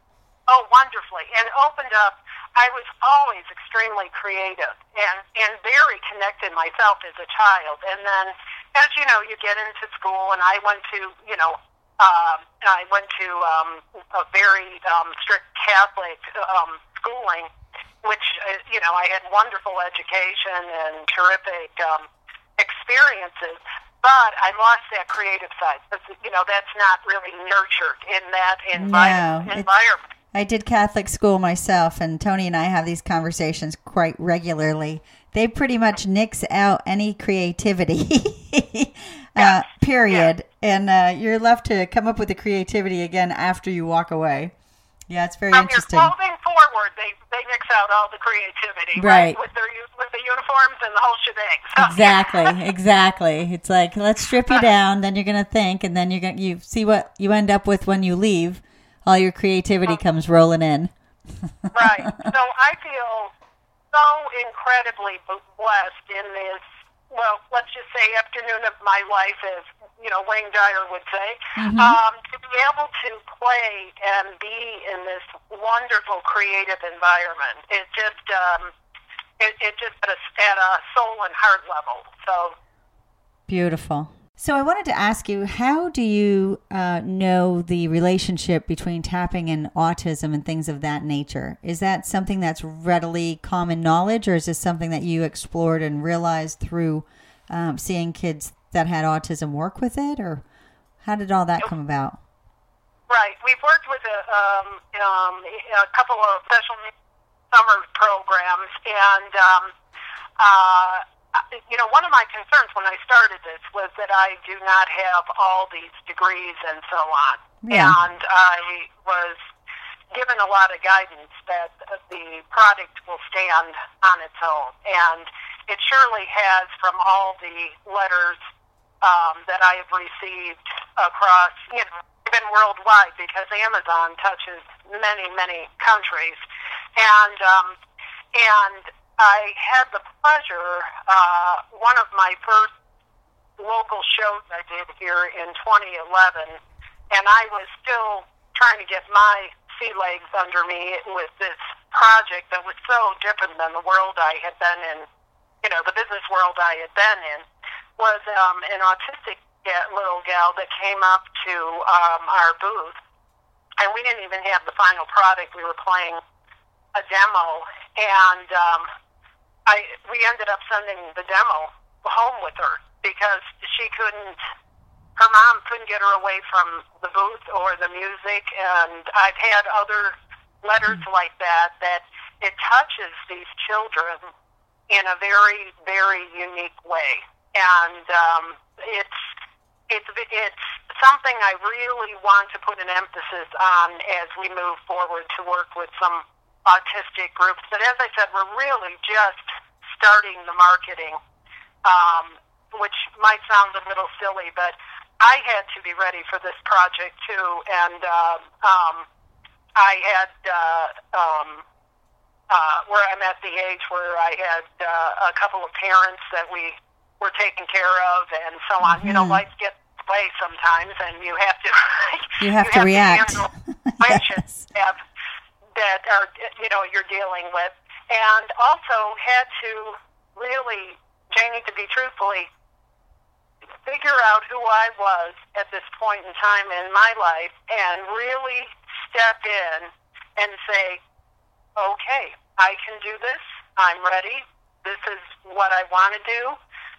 Oh, wonderfully. And opened up. I was always extremely creative and, and very connected myself as a child. And then, as you know, you get into school, and I went to, you know, um, I went to um, a very um, strict Catholic um, schooling, which, uh, you know, I had wonderful education and terrific um, experiences. But I lost that creative side. You know, that's not really nurtured in that envi- No, environment. I did Catholic school myself, and Tony and I have these conversations quite regularly. They pretty much nix out any creativity, uh, Yes. period. And uh, you're left to come up with the creativity again after you walk away. Yeah, it's very From interesting. your clothing forward, they, they mix out all the creativity, Right. With their with the uniforms and the whole shebang. So, Exactly, exactly. It's like, let's strip you down, then you're going to think, and then you're going to you see what you end up with when you leave. All your creativity comes rolling in. Right. So I feel so incredibly blessed in this, well, let's just say afternoon of my life, as, you know, Wayne Dyer would say, Mm-hmm. um, to be able to play and be in this wonderful creative environment. It just, um, it, it just at a, at a soul and heart level. So Beautiful. So I wanted to ask you, how do you uh, know the relationship between tapping and autism and things of that nature? Is that something that's readily common knowledge, or is this something that you explored and realized through um, seeing kids that had autism work with it, or how did all that come about? Right. We've worked with a, um, um, a couple of special summer programs, and um, uh, you know, one of my concerns when I started this was that I do not have all these degrees and so on. Yeah. And I was given a lot of guidance that the product will stand on its own. And it surely has, from all the letters um, that I have received across, you know, even worldwide, because Amazon touches many, many countries. And, um, and I had the pleasure, uh, one of my first local shows I did here in twenty eleven, and I was still trying to get my sea legs under me with this project that was so different than the world I had been in, you know, the business world I had been in, was um, an autistic little gal that came up to um, our booth, and we didn't even have the final product. We were playing a demo, and um, I we ended up sending the demo home with her because she couldn't, her mom couldn't get her away from the booth or the music, and I've had other letters like that, that it touches these children in a very, very unique way. And um, it's, it's, it's something I really want to put an emphasis on as we move forward to work with some autistic groups. But as I said, we're really just starting the marketing, um, which might sound a little silly, but I had to be ready for this project too. And um, um, I had, uh, um, uh, where I'm at the age where I had uh, a couple of parents that we were taking care of and so on. Mm-hmm. You know, life gets away sometimes, and you have to you have you to have react. To yes. have, that are, you know, you're dealing with, and also had to really, Janie, to be truthfully, figure out who I was at this point in time in my life and really step in and say, okay, I can do this. I'm ready. This is what I want to do.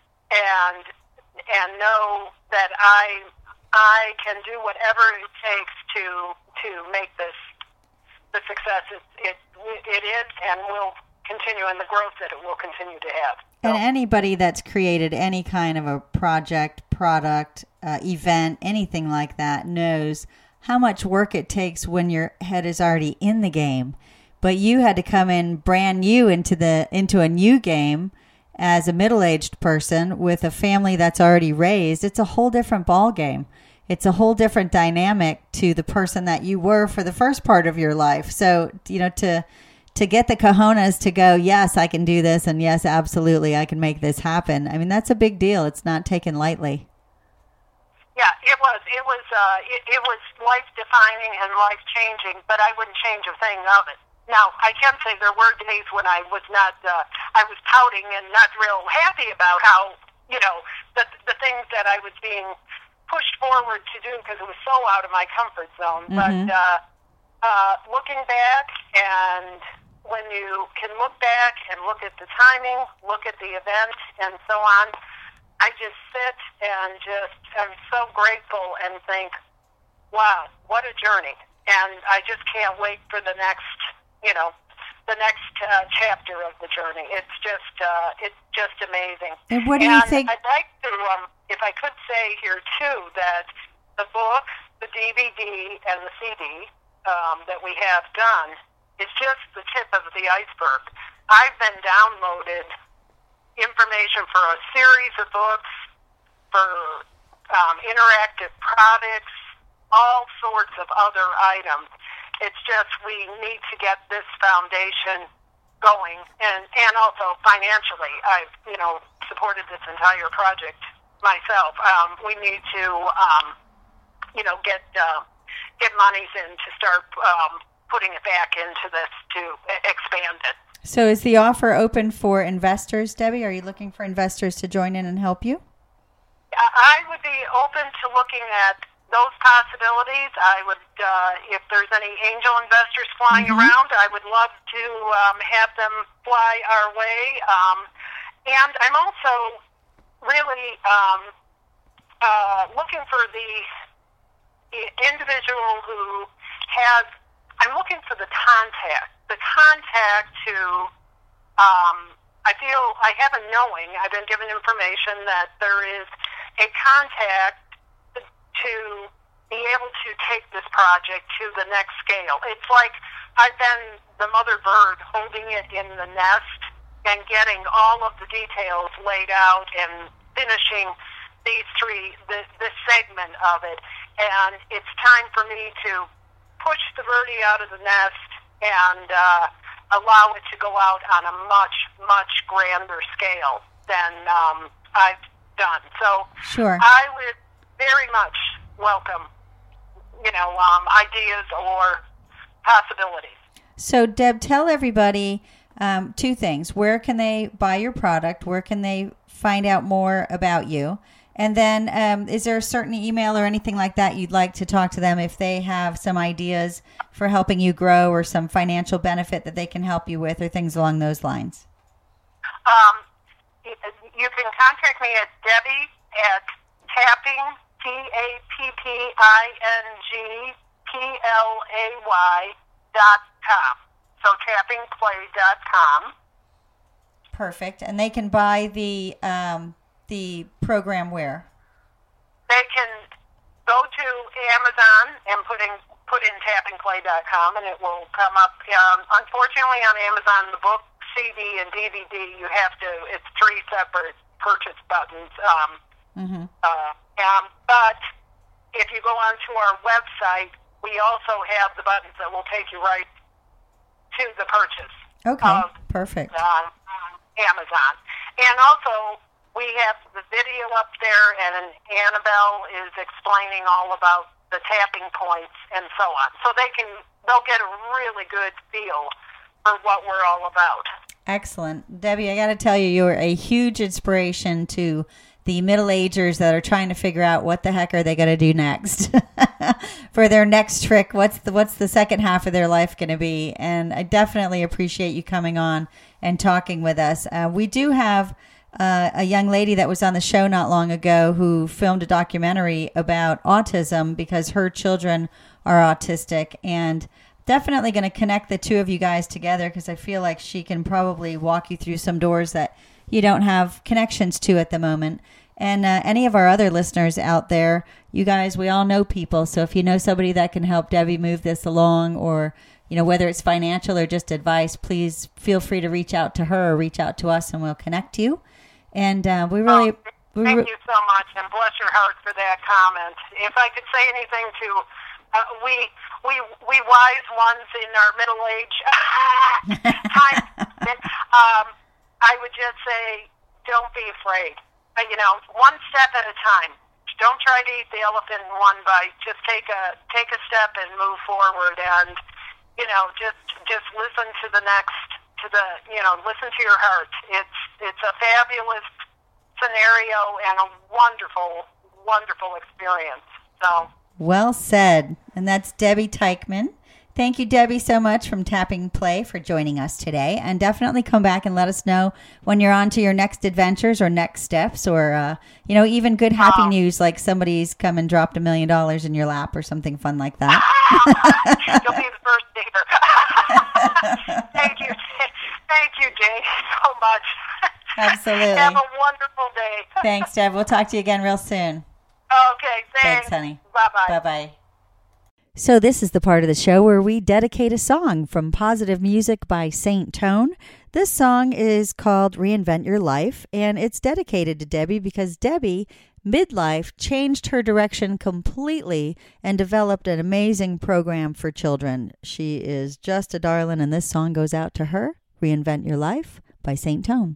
And and know that I I can do whatever it takes to to make this the success it, it, it is and will continue, and the growth that it will continue to have. And anybody that's created any kind of a project, product, uh, event, anything like that knows how much work it takes when your head is already in the game. But you had to come in brand new into the into a new game as a middle-aged person with a family that's already raised. It's a whole different ball game. It's a whole different dynamic to the person that you were for the first part of your life. So, you know, to to get the cojones to go, yes, I can do this, and yes, absolutely, I can make this happen. I mean, that's a big deal. It's not taken lightly. Yeah, it was. It was. Uh, it, it was life-defining and life-changing, but I wouldn't change a thing of it. Now, I can say there were days when I was not. Uh, I was pouting and not real happy about how, you know, the the things that I was being pushed forward to do because it was so out of my comfort zone. Mm-hmm. But uh, uh, looking back, and when you can look back and look at the timing, look at the event, and so on, I just sit and just am so grateful and think, wow, what a journey. And I just can't wait for the next, you know, the next uh, chapter of the journey. It's just, uh, it's just amazing. And what do you and think? I'd like to, um, if I could say here too, that the book, the D V D, and the C D um, that we have done is just the tip of the iceberg. I've been downloaded information for a series of books, for um, interactive products, all sorts of other items. It's just we need to get this foundation going, and, and also financially. I've, you know, supported this entire project myself. Um, we need to, um, you know, get uh, get monies in to start um, putting it back into this to expand it. So is the offer open for investors, Debbie? Are you looking for investors to join in and help you? I would be open to looking at those possibilities. I would, uh, if there's any angel investors flying mm-hmm. around, I would love to um, have them fly our way. Um, and I'm also really um, uh, looking for the individual who has, I'm looking for the contact, the contact to, um, I feel I have a knowing, I've been given information that there is a contact to be able to take this project to the next scale. It's like I've been the mother bird holding it in the nest and getting all of the details laid out and finishing these three, this, this segment of it. And it's time for me to push the birdie out of the nest and uh, allow it to go out on a much, much grander scale than um, I've done. So sure. I would very much welcome, you know, um, ideas or possibilities. So, Deb, tell everybody um, two things. Where can they buy your product? Where can they find out more about you? And then um, is there a certain email or anything like that you'd like to talk to them if they have some ideas for helping you grow or some financial benefit that they can help you with or things along those lines? Um, you can contact me at Debbie at tapping, T A P P I N G P L A Y dot com. So tapping play dot com. Perfect. And they can buy the um, the program where? They can go to Amazon and put in put in tapping play dot com and it will come up. Um, unfortunately, on Amazon, the book, C D, and D V D, you have to, it's three separate purchase buttons. Um, mm-hmm. uh, um, but if you go onto our website, we also have the buttons that will take you right to the purchase. Okay, of, perfect. Uh, Amazon. And also, we have the video up there, and Annabelle is explaining all about the tapping points and so on. So they can, they'll get a really good feel for what we're all about. Excellent. Debbie, I got to tell you, you're a huge inspiration to the middle-agers that are trying to figure out what the heck are they going to do next for their next trick. What's the what's the second half of their life going to be? And I definitely appreciate you coming on and talking with us. Uh, we do have uh, a young lady that was on the show not long ago who filmed a documentary about autism because her children are autistic, and definitely going to connect the two of you guys together because I feel like she can probably walk you through some doors that you don't have connections to at the moment. And uh, any of our other listeners out there, you guys, we all know people. So if you know somebody that can help Debbie move this along, or, you know, whether it's financial or just advice, please feel free to reach out to her or reach out to us and we'll connect you. And uh, we really... Oh, we thank re- you so much, and bless your heart for that comment. If I could say anything to uh, we we we wise ones in our middle age time, um, I would just say, don't be afraid. Uh, you know, one step at a time. Don't try to eat the elephant in one bite. Just take a take a step and move forward, and you know, just just listen to the next to the you know, listen to your heart. It's it's a fabulous scenario and a wonderful, wonderful experience. So well said. And that's Debbie Teichman. Thank you, Debbie, so much from Tapping Play for joining us today. And definitely come back and let us know when you're on to your next adventures or next steps, or, uh, you know, even good happy Uh, news like somebody's come and dropped a million dollars in your lap or something fun like that. you'll be the first to hear. Thank you. Thank you, Jane, so much. Absolutely. Have a wonderful day. Thanks, Deb. We'll talk to you again real soon. Okay, thanks. Thanks, honey. Bye-bye. Bye-bye. So this is the part of the show where we dedicate a song from Positive Music by Saint Tone. This song is called Reinvent Your Life, and it's dedicated to Debbie because Debbie, midlife, changed her direction completely and developed an amazing program for children. She is just a darling, and this song goes out to her, Reinvent Your Life by Saint Tone.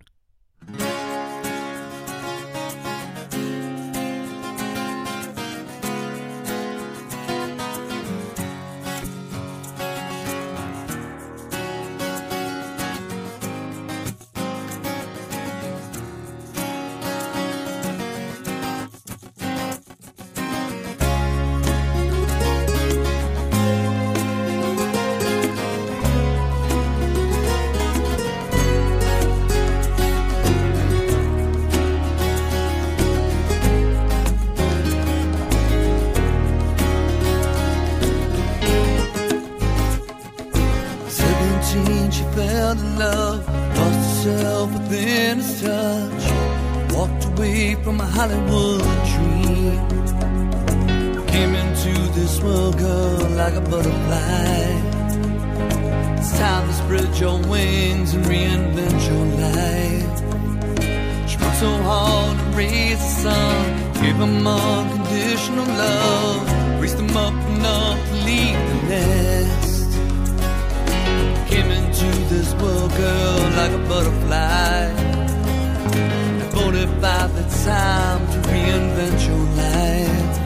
She fell in love, lost herself within his touch, walked away from a Hollywood dream, came into this world, girl, like a butterfly. It's time to spread your wings and reinvent your life. She worked so hard to raise the son, gave him unconditional love, raised him up enough to leave the nest. Came into this world, girl, like a butterfly. At forty-five, it's time to reinvent your life.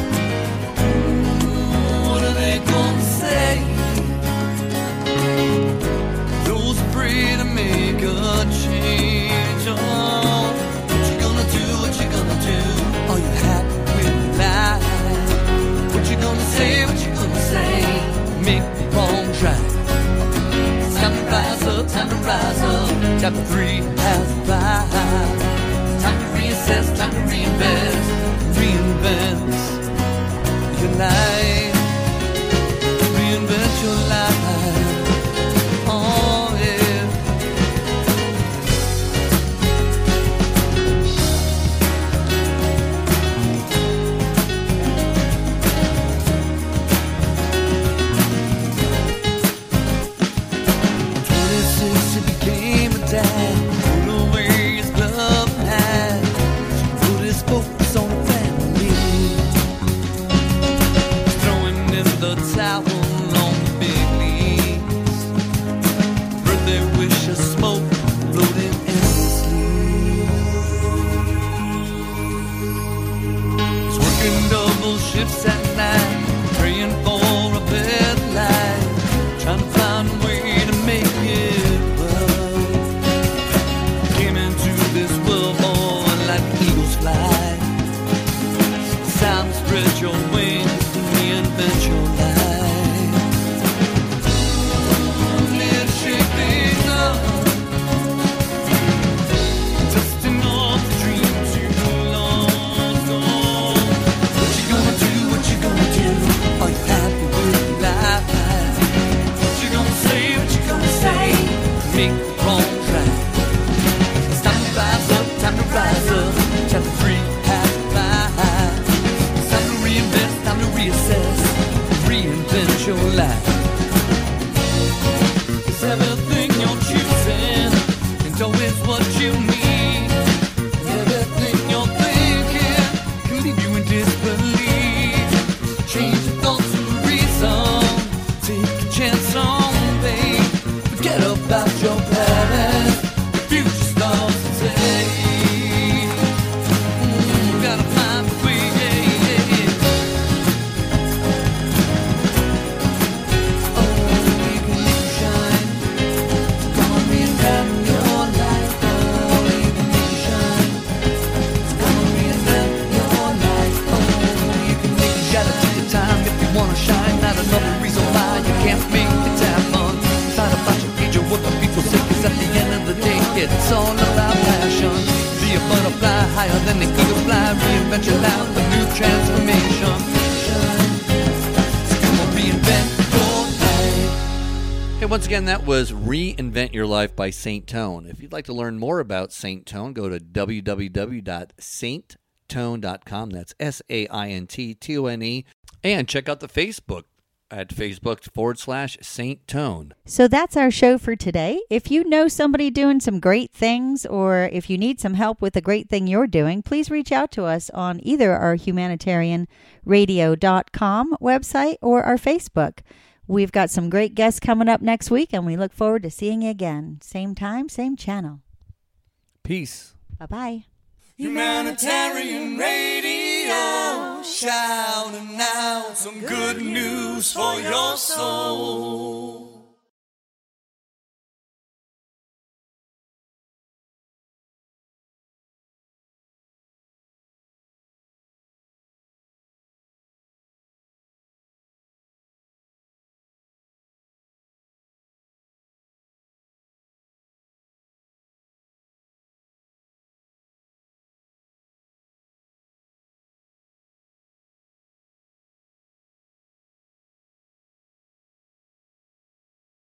Ooh, what are they gonna say? Those afraid to make a change. Oh, what you gonna do, what you gonna do? Are you happy with life? What you gonna say, what you gonna say? Make the wrong track. Time to rise up, time to rise up. Chapter three has arrived. Time to reassess, time to reinvest. Reinvent your life. Reinvent your life. Oh, yeah. twenty-six, he became a dad. Put away his glove and hat. Put his focus on the family. Throwing in the towel on the big leagues. Birthday wish of smoke floating endlessly. He's working double shifts at night, praying for a better life, trying to find a way to make it well. Came into this world born like eagles fly. your life. 'Cause everything you're choosing is always what you need. Everything you're thinking can leave you in disbelief. Change your thoughts and reason. Take a chance on faith. Forget about your past. The future starts today. Mm, you gotta find the way. Oh, you can make you shine. Come on, reinvent your life. Oh, you can make you shine. Come on, reinvent your life. Oh, you can make you gotta take your time if you wanna shine. Not another reason why you can't make it happen. It's not about your age or what the people say, 'cause at the end of the day, it's all about passion. Be a butterfly higher than the eagle fly. Reinvent your life, a new transformation. So come on, reinvent your life. Hey, once again, that was Reinvent Your Life by Saint Tone. If you'd like to learn more about Saint Tone, go to w w w dot saint tone dot com. That's S A I N T T O N E. And check out the Facebook at Facebook forward slash Saint Tone. So that's our show for today. If you know somebody doing some great things, or if you need some help with the great thing you're doing, please reach out to us on either our humanitarian radio dot com website or our Facebook. We've got some great guests coming up next week, and we look forward to seeing you again. Same time, same channel. Peace. Bye-bye. Humanitarian Radio, shouting out some good news for your soul.